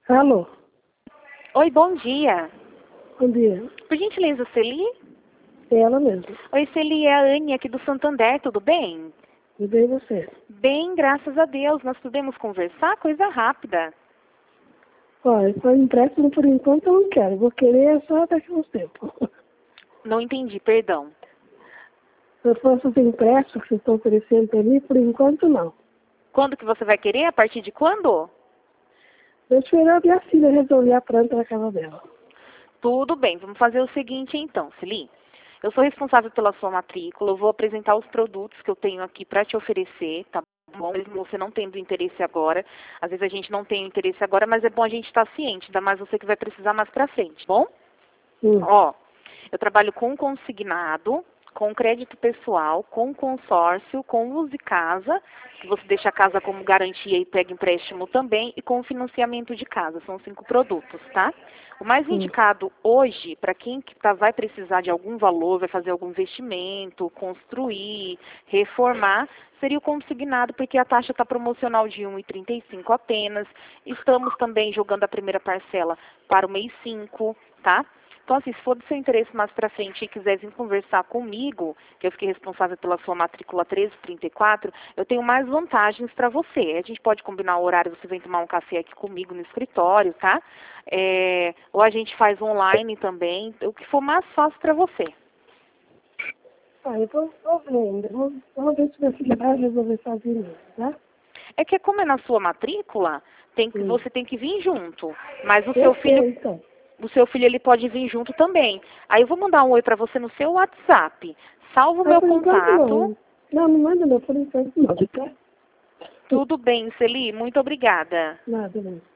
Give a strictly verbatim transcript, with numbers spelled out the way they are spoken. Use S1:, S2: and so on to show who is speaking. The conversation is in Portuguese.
S1: Alô,
S2: Oi, bom dia.
S1: bom dia.
S2: Por gentileza, Celi?
S1: É ela mesmo.
S2: Oi, Celi, é a Anne aqui do Santander, tudo bem?
S1: Tudo bem você?
S2: Bem, graças a Deus. Nós podemos conversar? Coisa rápida.
S1: Olha, para empréstimo por enquanto eu não quero. Vou querer só daqui a uns tempos.
S2: Não entendi, perdão.
S1: Eu faço os empréstimos que vocês estão oferecendo para mim, por enquanto não.
S2: Quando que você vai querer? A partir de quando?
S1: Eu esperar a minha filha resolver a planta na casa dela.
S2: Tudo bem, vamos fazer o seguinte então, Celi. Eu sou responsável pela sua matrícula, eu vou apresentar os produtos que eu tenho aqui para te oferecer, tá bom? Mesmo você não tendo interesse agora, às vezes a gente não tem interesse agora, mas é bom a gente estar ciente, ainda mais você que vai precisar mais para frente, bom?
S1: Hum.
S2: Ó, eu trabalho com consignado, com crédito pessoal, com consórcio, com uso de casa, que você deixa a casa como garantia e pega empréstimo também, e com financiamento de casa. São cinco produtos, tá? O mais
S1: Hum.
S2: indicado hoje, para quem que tá, vai precisar de algum valor, vai fazer algum investimento, construir, reformar, seria o consignado, porque a taxa está promocional de um vírgula trinta e cinco apenas. Estamos também jogando a primeira parcela para o mês cinco, tá? Então, assim, se for do seu interesse mais para frente e quiser vir conversar comigo, que eu fiquei responsável pela sua matrícula treze trinta e quatro, eu tenho mais vantagens para você. A gente pode combinar o horário, você vem tomar um café aqui comigo no escritório, tá? É, ou a gente faz online também, o que for mais fácil para você.
S1: Ah, eu tô, tô vendo. Vamos, vamos ver se minha filha vai resolver fazer isso, tá?
S2: É que como é na sua matrícula, tem que,
S1: Hum.
S2: você tem que vir junto. Mas o
S1: Eu
S2: seu
S1: sei,
S2: filho,
S1: então.
S2: o seu filho ele pode vir junto também. Aí eu vou mandar um oi para você no seu WhatsApp. Salva o
S1: Ah,
S2: meu
S1: por enquanto
S2: contato.
S1: não. Não, não manda não, por enquanto não, tá?
S2: Tudo bem, Celi, muito obrigada.
S1: Nada, não.